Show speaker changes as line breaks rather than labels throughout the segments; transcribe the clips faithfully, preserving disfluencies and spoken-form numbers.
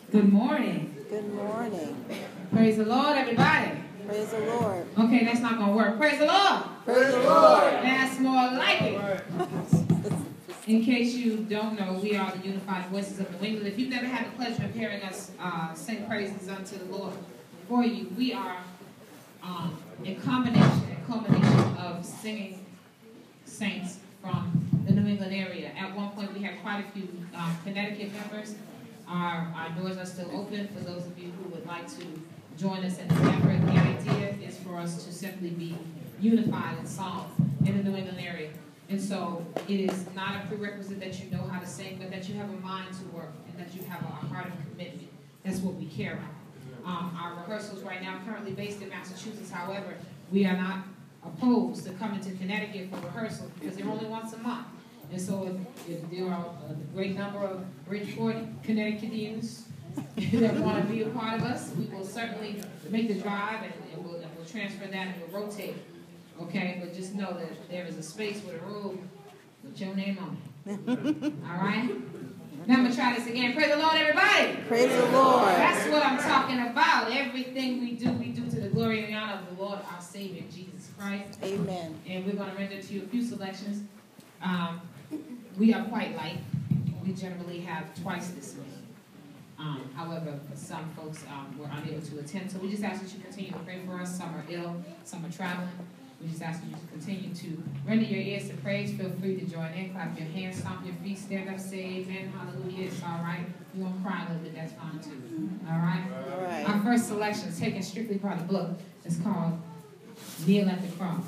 Good morning.
Good morning.
Praise the Lord, everybody.
Praise the Lord.
Okay, that's not going to work. Praise the Lord.
Praise the Lord.
That's more like it. In case you don't know, we are the Unified Voices of New England. If you've never had the pleasure of hearing us uh, sing praises unto the Lord for you, we are um, a combination, a combination of singing saints from the New England area. At one point, we had quite a few um, Connecticut members. Our, our doors are still open for those of you who would like to join us in this effort. The idea is for us to simply be unified in song in the New England area. And so it is not a prerequisite that you know how to sing, but that you have a mind to work and that you have a heart of commitment. That's what we care about. Um, our rehearsals right now are currently based in Massachusetts. However, we are not opposed to coming to Connecticut for rehearsals because they're only once a month. And so if, if there are a great number of Bridgeport Connecticutians that want to be a part of us, we will certainly make the drive and, and, we'll, and we'll transfer that and we'll rotate. Okay, but just know that there is a space with a room with your name on it. All right? Now I'm going to try this again. Praise the Lord, everybody.
Praise the Lord.
That's what I'm talking about. Everything we do, we do to the glory and the honor of the Lord, our Savior, Jesus Christ.
Amen.
And we're going to render to you a few selections. Um, we are quite light. We generally have twice this many. Um, however, some folks um, were unable to attend. So we just ask that you continue to pray for us. Some are ill, some are traveling. We just ask you to continue to render your ears to praise. Feel free to join in, clap your hands, stomp your feet, stand up, say amen, hallelujah. It's all right. You want to cry a little bit, that's fine too. All right?
All right.
Our first selection is taken strictly by the book. It's called Kneel at the Cross.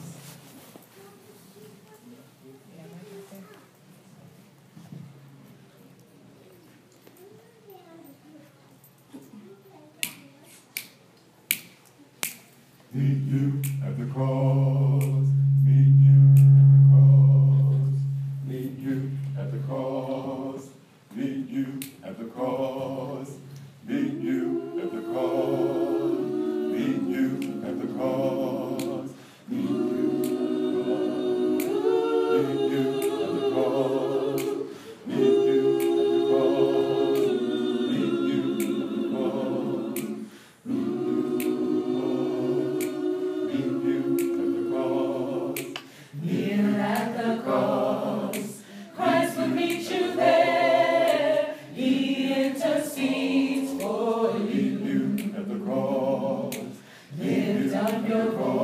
Meet you at the cross, meet you at the cross, meet you at the cross, meet you at the cross, meet you at the cross, meet you at the cross, meet you at the cross, meet you at the cross, meet you at the cross, meet you at the cross.
Here at the cross, Christ will meet you there. He intercedes for you.
Meet you at the cross.
Lift up your voice.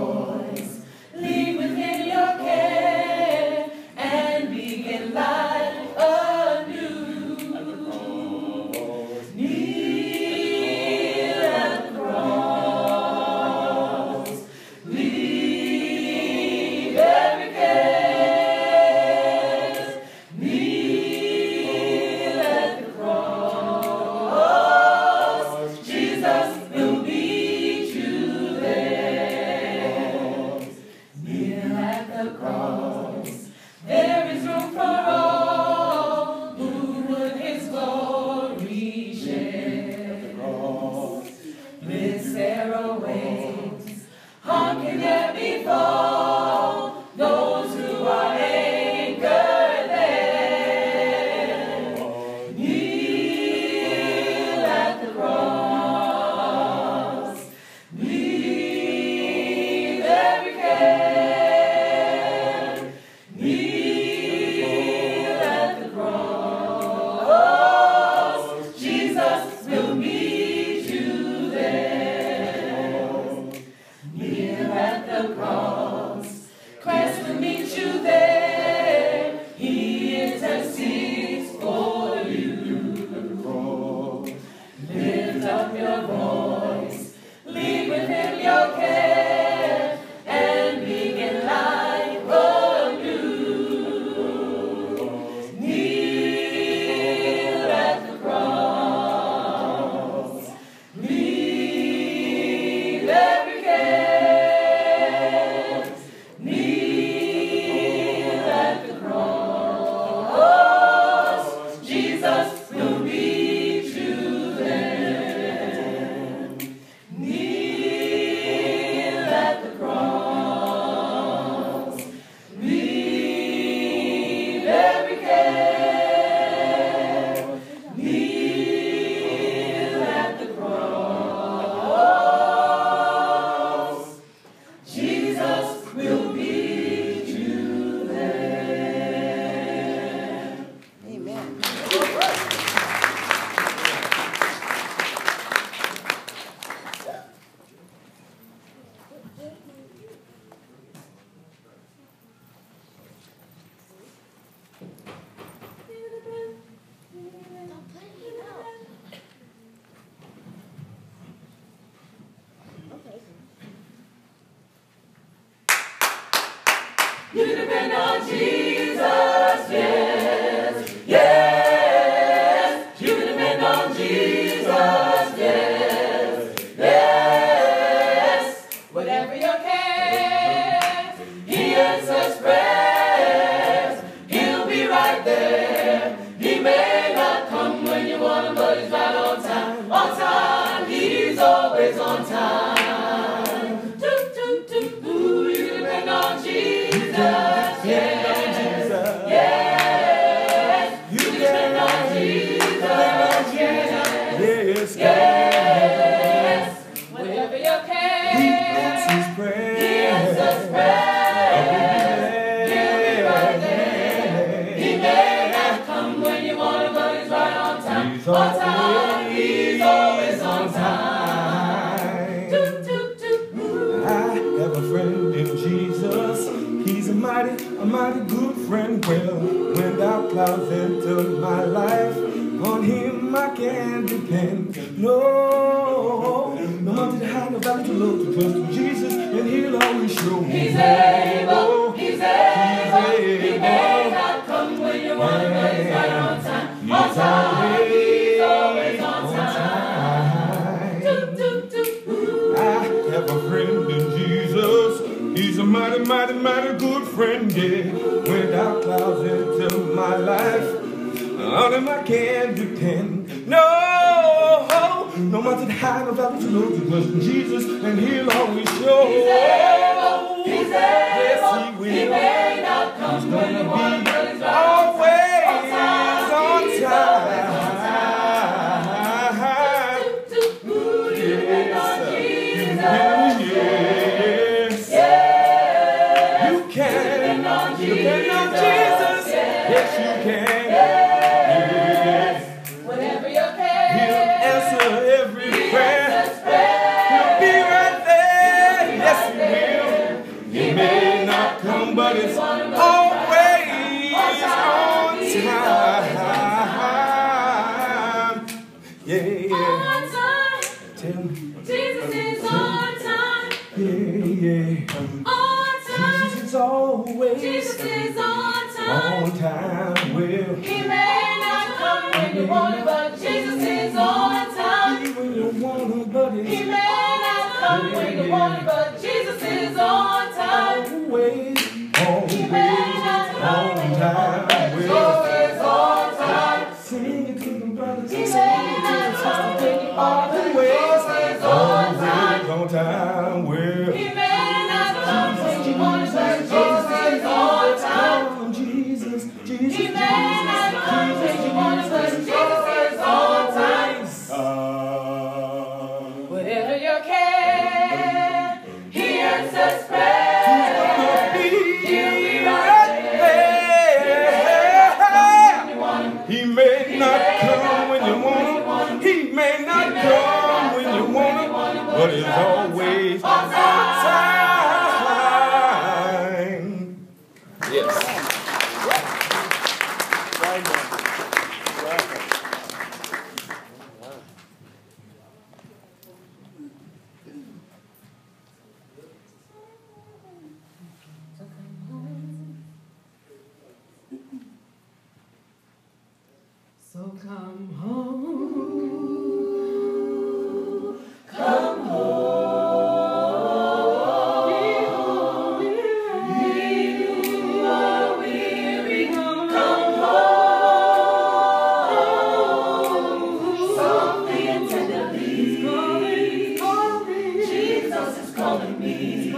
He's always, he's always on time.
Do, do, do.
I have a friend in Jesus. He's a mighty, a mighty good friend. Well, when dark clouds enter my life, on him I can depend. No, no mountain high, no valley too low to trust in Jesus, and he'll always show me.
He's able, he's able, he may not come when you want him, but he's right on time. On time, he's always on time. Do, do, do.
I have a friend in Jesus. He's a mighty, mighty, mighty good friend, yeah. When dark clouds enter my life, on him I can depend. No, no mountain high, no valley too low to trust in Jesus, and he'll always show.
He's able, he's able,
yes, he will.
He may not come
He's
when you
gonna
want him,
be
but he's right
always
on
on
time.
time.
Do, do, do. Depend on Jesus.
Yes,
Yes.
you can
Depend on
depend on
Jesus.
Jesus. Yes, you can.
Yes. Whatever your care,
He'll answer every prayer.
answers prayer.
He'll be right there. Yes, he will. He may not come, but it's always on time. Yeah, yeah.
On time.
Tell me.
Jesus is on time.
Yeah, yeah.
On time.
Jesus is always
Jesus is on time.
on time. Well,
He may not come when you want him, but Jesus is on time.
when you want him, but
He
it's
may not come when you want him, but Jesus is on time.
always,
He may not come
on
when you want him,
time.
but
Well,
Jesus is on time.
sing it to them, brothers.
He
Sing
may
it
not
to
come
them,
when you want him, but Jesus is on time.
on time. Well,
He may not come when you want him, but Jesus is on time.
come, Jesus, Jesus,
He may not come when you want him, but Jesus is on time. Whatever your care, He answers prayer. He'll be right there.
He may not come when you want him. He may not come when you want him, but he's always on time. Yes.
So come home, come home. You are weary, come home. Softly and tenderly, Jesus is calling me.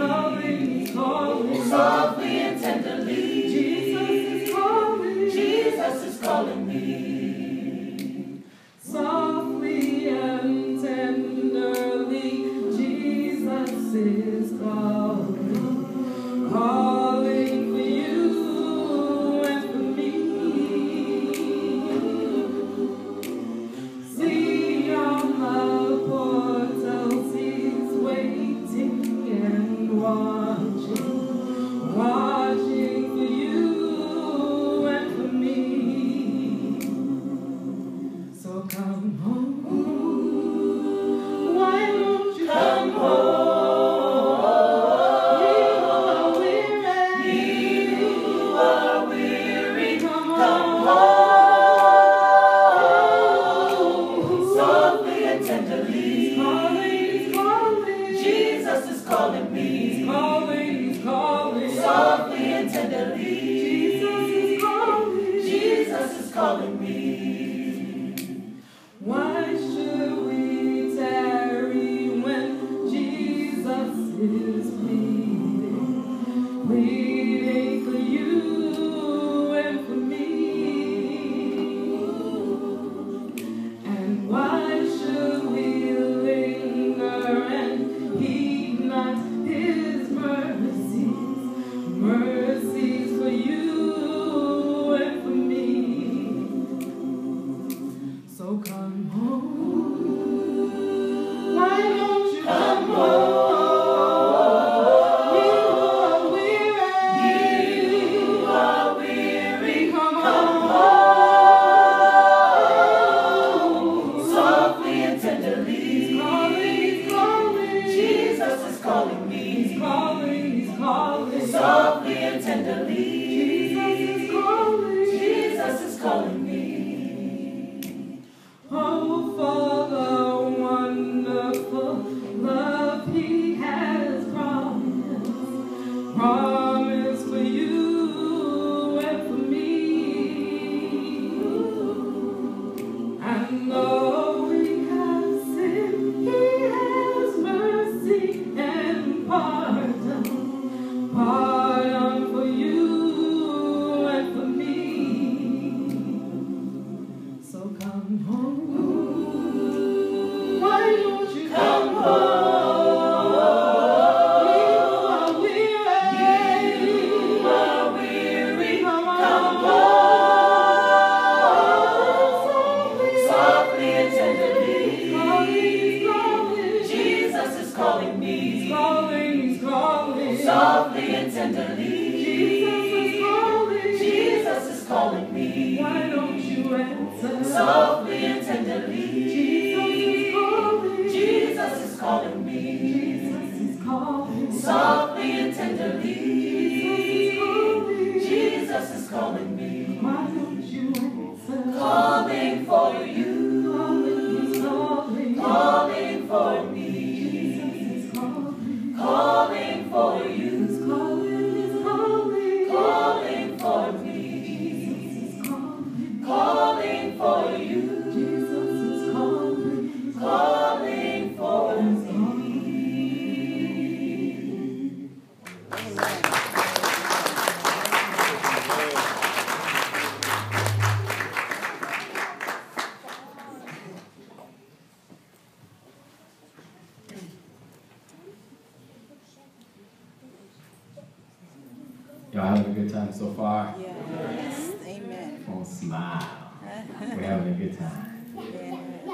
Softly and tenderly, Jesus is calling me. Softly and tenderly, Jesus is calling, calling for you and for me. See on the portals, He's waiting and watching, watching for you and for me. So come home. Why don't you come home? You are weary. You are weary. Come home. Softly and tenderly. Calling, calling. Jesus is calling me. He's calling, he's calling. Softly and tenderly. Jesus is calling. Jesus is calling me. Why should we tarry when Jesus is pleading, pleading for you and for me? And why should we linger and heed not His mercies, mercies for you and for me? So come softly and tenderly. Jesus is calling me. Jesus is calling. Softly and tenderly. Jesus is calling me. Why don't you answer? Calling for you. Calling, calling for me. Jesus is calling. Calling for you. Calling, calling, calling for me. Jesus is calling. Calling for you. Jesus is calling. Calling for me.
Y'all having a good time so far?
Yes. Amen.
Come on, smile. We're having a good time.
Yes.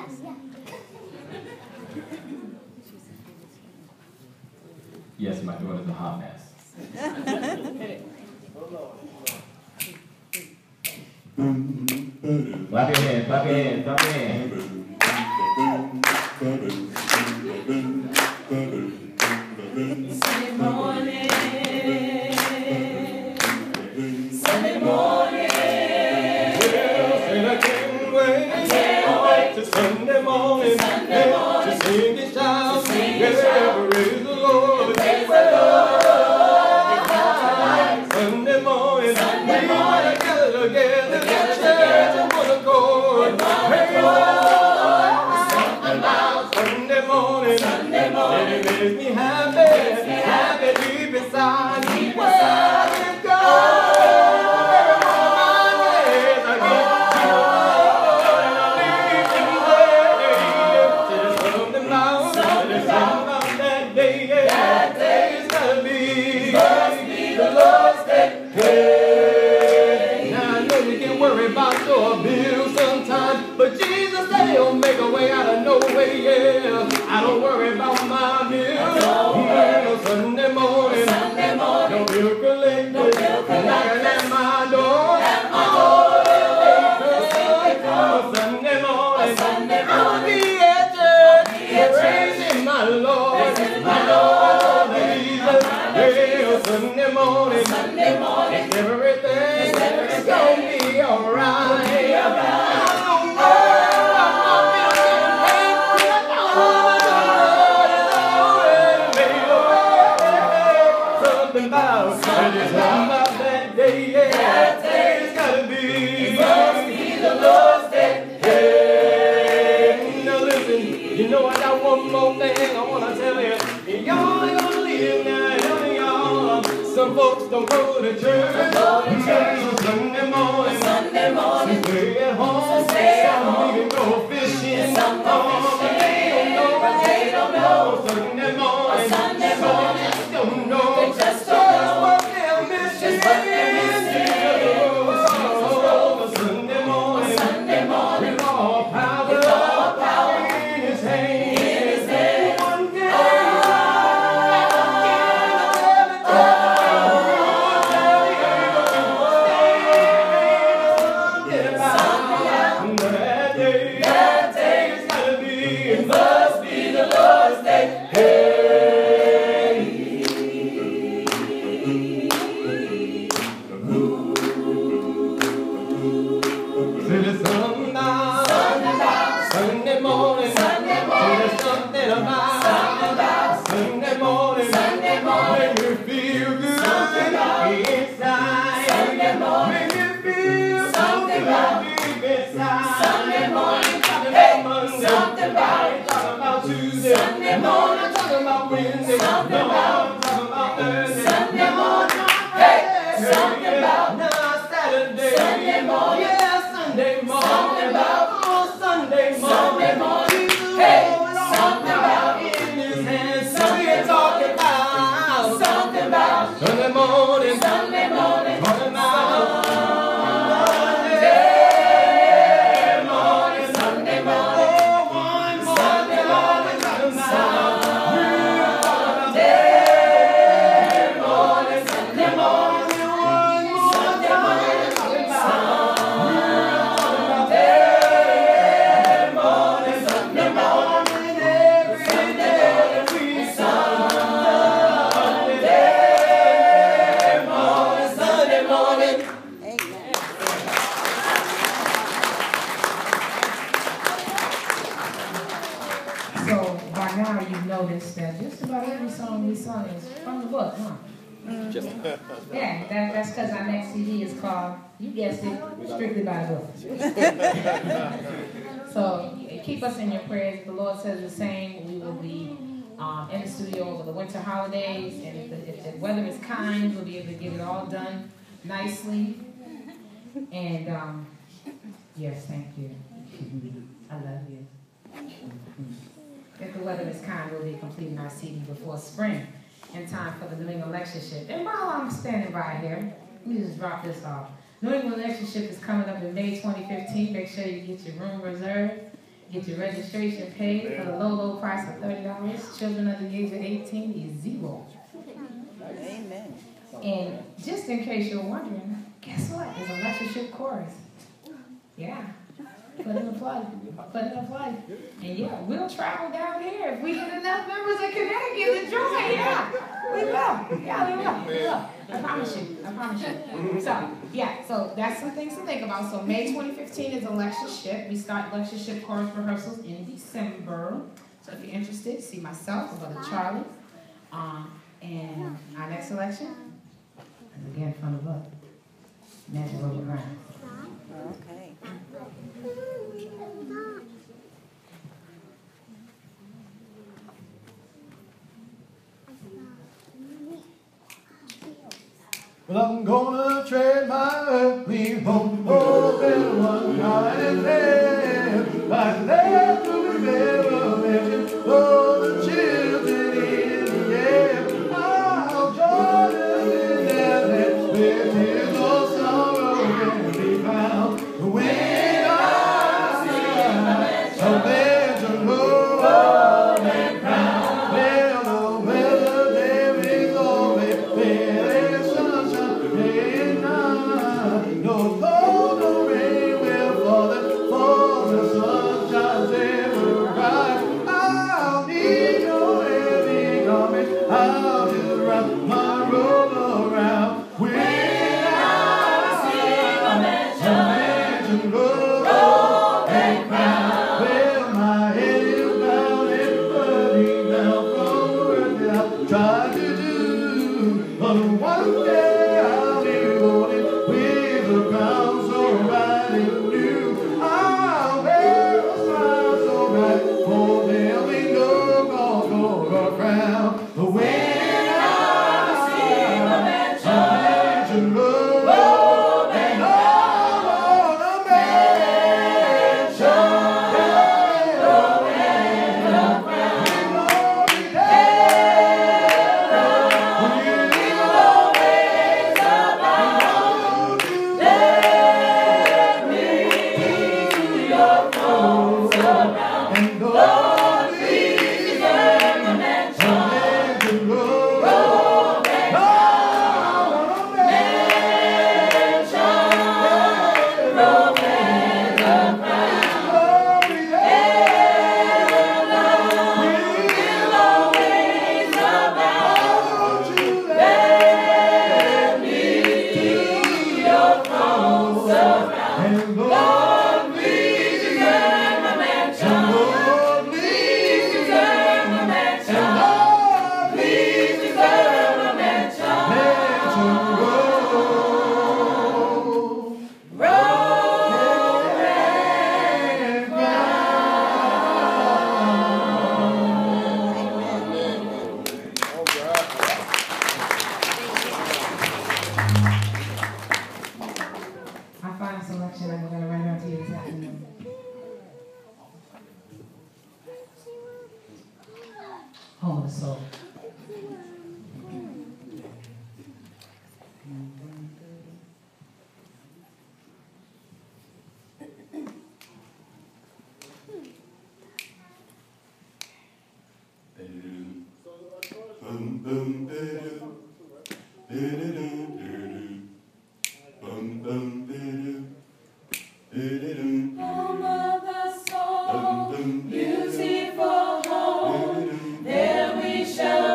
Yes, my daughter's a hot mess. Clap your hands, clap your hands, clap your hands.
Sunday morning, Sunday morning,
And I can't wait, I can't wait to Sunday morning,
Sunday morning,
to sing and shout,
to sing and
yeah,
shout,
praise the Lord,
praise the Lord.
Sunday morning,
Sunday
we
morning,
gotta gather together,
gather
church in one accord,
in one
praise the
accord.
Lord,
Something about
Sunday morning,
Sunday morning,
it makes me happy,
makes me
happy deep inside,
deep
where
inside.
I can go, yes, I can Something about, something about that day, yeah. That day is gonna be, must be the Lord's day. Hey. Now I know you get worried about your bills sometimes, but Jesus said He'll make a way out of no way, yeah. I don't worry about my bills. Mm, Sunday morning,
Sunday morning,
no bill collected,
no bill collected,
knocking at my door.
at my door.
Oh, Sunday morning,
Sunday
I'll
morning,
be at church,
be at church,
praising my Lord,
praising
my
my
Lord
Lord,
Jesus.
my Lord
Yeah, Sunday morning,
Sunday morning,
everything is gonna be alright.
be alright.
I don't worry about my bills getting paid, 'cause I know the Lord has already made a way. Something about, something about that day, yeah.
That day
It's gotta be,
must be the Lord's day.
Hey, now listen, you know I got one more thing I wanna tell you. Y'all ain't gonna leave now, y'all. Some folks don't go to church.
Go to church.
Mm, Sunday morning,
Sunday morning,
some stay at home.
stay at
Some
home.
even go fishing.
Some go
Oh, but
fishing.
they don't know,
But they don't know.
Sunday morning,
Sunday
so
morning.
they just don't know.
They just don't know.
what they're missing.
Just what they're missing.
Oh, Sunday morning,
Sunday morning,
with all power,
with all power
in His hand.
in His hand.
One day, that day,
That day
it's gotta be,
it must be the Lord's day.
Till it's sundown,
Sundown,
Sunday morning,
Sunday
till
morning,
there's something about,
something about
Sunday morning,
Sunday morning,
make you feel good
something about
inside,
Sunday morning,
make you feel
something about
deep inside,
Sunday morning,
talking
hey,
about Monday,
something about
I ain't talking about Tuesday,
Sunday
no, I'm
morning,
not talking about Wednesday,
something
no,
about
I'm talking about Thursday,
Sunday
no,
morning,
not
hey,
Friday,
something about
not Saturday,
Sunday morning,
yeah, Sunday morning,
something about
oh, Sunday morning,
Sunday morning,
Jesus
hey,
hold on
something about
in His hands, so
something
we're talking about
something about
Sunday morning,
Sunday morning,
talking about
Sunday morning,
oh, one more
Sunday morning,
talking about
Sunday morning,
one more
Sunday morning,
talking about
noticed that just about every song we sung is from the book, huh?
Just
Yeah, that, that's because our next C D is called, you guessed it, Strictly by the Book. So keep us in your prayers. The Lord says the same. We will be um, in the studio over the winter holidays, and if the, if the weather is kind, we'll be able to get it all done nicely. And um, yes, thank you. I love you. If the weather is kind, we'll be completing our C D before spring, in time for the New England Lectureship. And while I'm standing by here, let me just drop this off. New England Lectureship is coming up in May twenty fifteen. Make sure you get your room reserved, get your registration paid for the low, low price of thirty dollars. Children under the age of eighteen is zero.
Amen.
And just in case you're wondering, guess what? There's a lectureship chorus. Yeah. Put in a plug. Put in a plug. And yeah, we'll travel down here if we get enough members of Connecticut to join. Yeah. We will. Yeah, we will. We will. I promise you. I promise you. So, yeah, so that's some things to think about. So May twenty fifteen is a lectureship. We start lectureship chorus rehearsals in December. So if you're interested, see myself, or Brother Charlie. Um, and our next selection is again from the book, Magic Over Ground.
Okay.
Well, I'm gonna trade my earthly home for a better one night and then I left to be better for the children in the air. I'll join them in their land where tears or sorrow can be found. When I see a legend roll and crown, well, no weather there is always there is sunshine day and night. No cold or rain will fall, for the sun shines ever bright. I'll need your heavy garment, I'll just wrap my robe around. When I see a mansion roll and crown, well, my head is bowed and burning down from the work that I've tried to do. But one day I'll be rolling with a crown so bright and new. I'll wear a smile so bright, for there'll be no cause for a frown. But when I see a mansion roll and all on a mansion, yeah, roll and a crown, glory there, we'll always abound. Let me to your throne surround, and Lord, please learn the mansion roll and all on a mansion, yeah, roll and a crown, glory there, we'll always abound. Let me to your throne surround, and Lord, please deserve my mansion. Lord, please deserve my mansion. Lord, please deserve my mansion. Mansion roll, roll and
Our final selection, I'm going to run out to you this afternoon. Home of the Soul.
Bum bum ba-doo. Do-do-do-do-do. Bum bum ba-doo. Do-do-do.
Home of the soul,
Bum bum ba-doo.
music for home,
Do-do-do.
there we shall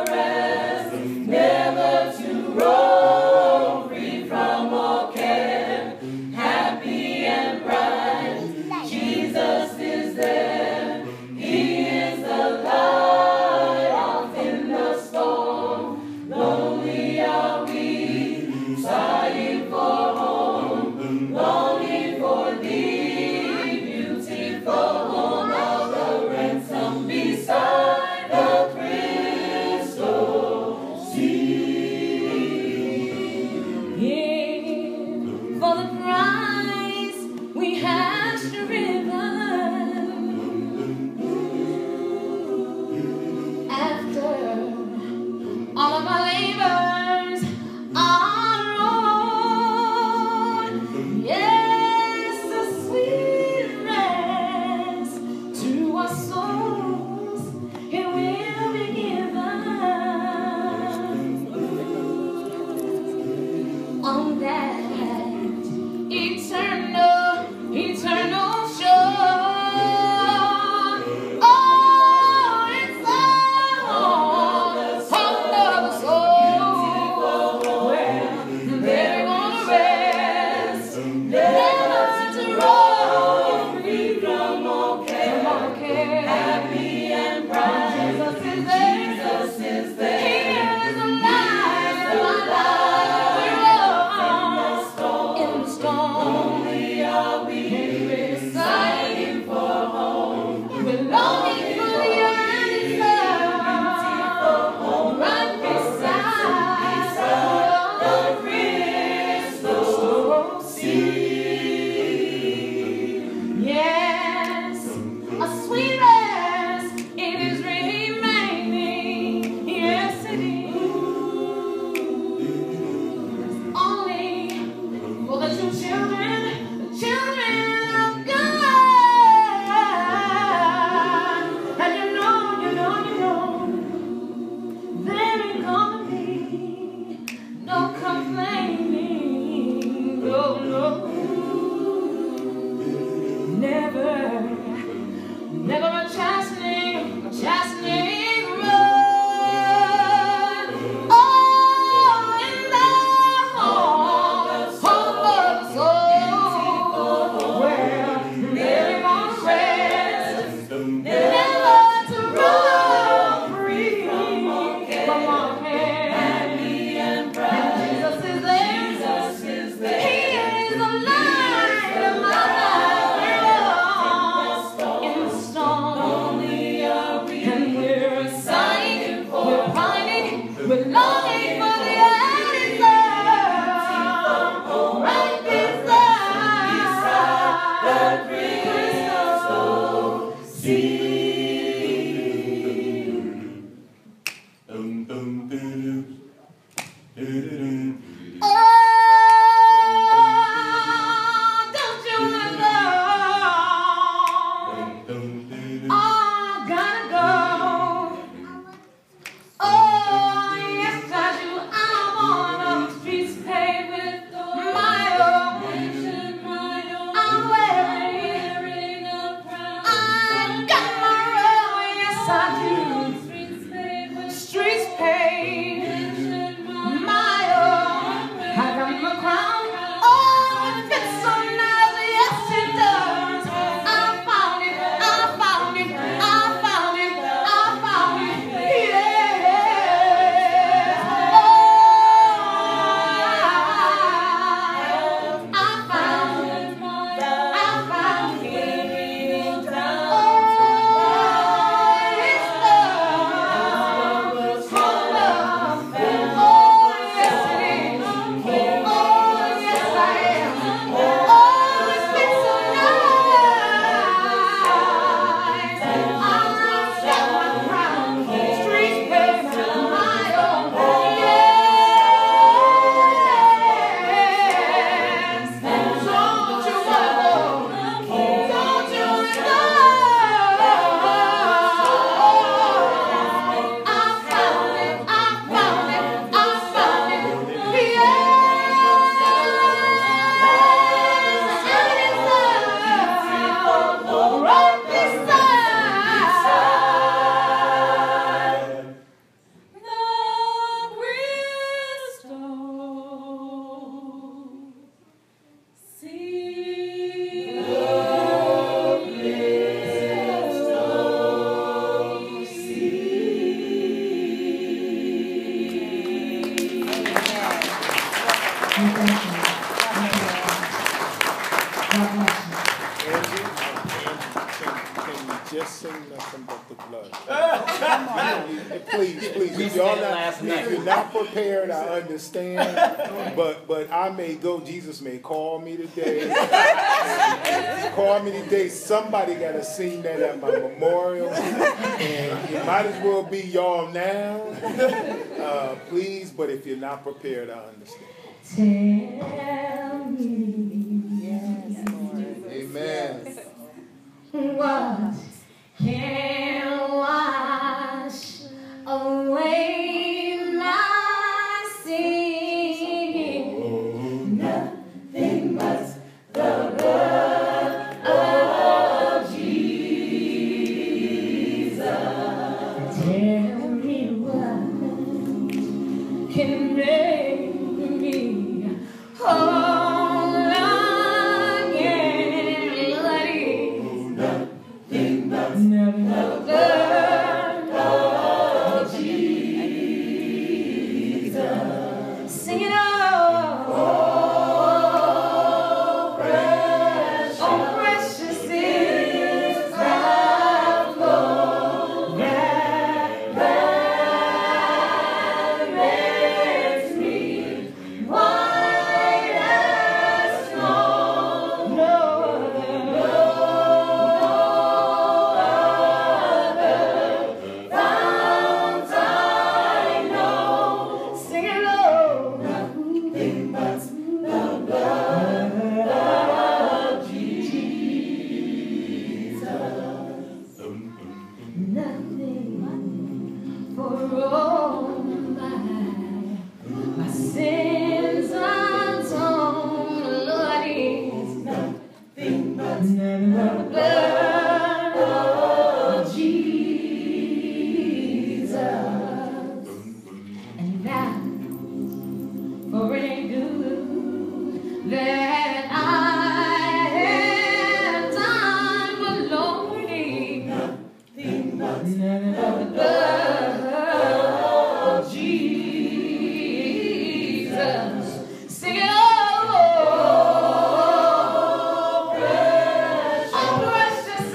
Just sing nothing but the blood. Please, please. If y'all not, if you're not prepared, I understand. But but I may go. Jesus may call me today. Call me today. Somebody got to sing that at my memorial, and it might as well be y'all now. Uh, please, but if you're not prepared, I understand.
Tell me,
Yes, Lord.
Amen.
what can wash away my sin? Nothing but the blood of Jesus. Tell me what can make me whole again, Lordy. Never the blood of Jesus. Sing it out. Oh, precious, oh, precious is that flow that that makes me white as snow. No other, no that I have done, but Lordy, nothing but the blood of Jesus. Sing it all. Oh, precious, oh, precious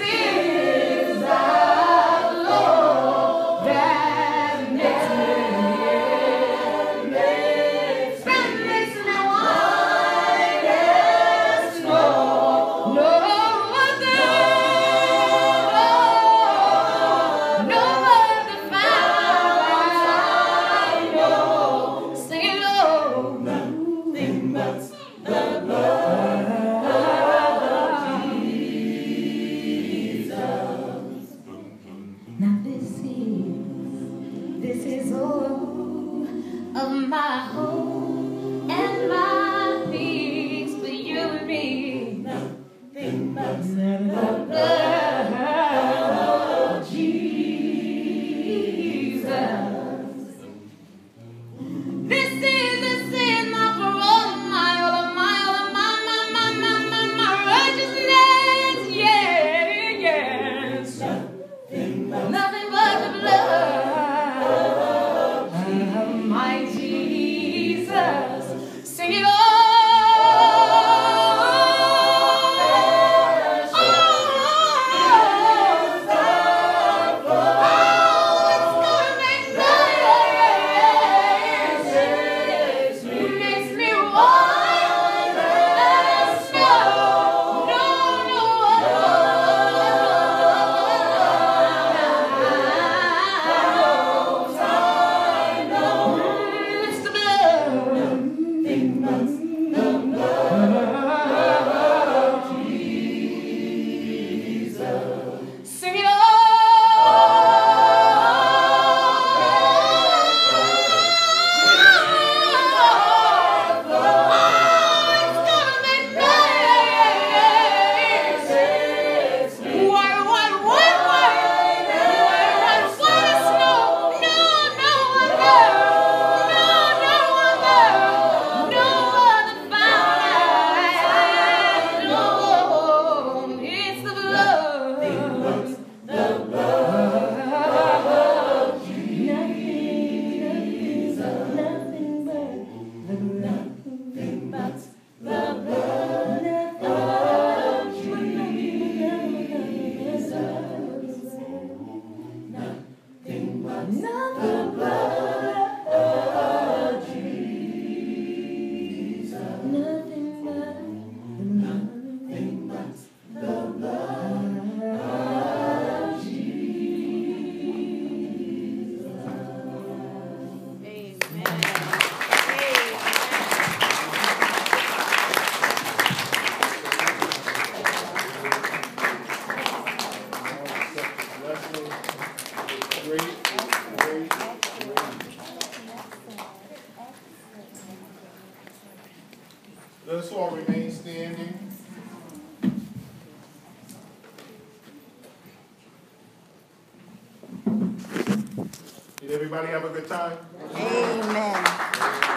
is all of my hope and my peace for you and me. Nothing but the blood of Jesus. This is the sin of all of my, all of my, all of my, my, my, my, my, my righteousness. Yeah, yes. Nothing but the blood of my Jesus. Sing it all.
Let us all remain standing. Did everybody have a good time?
Amen.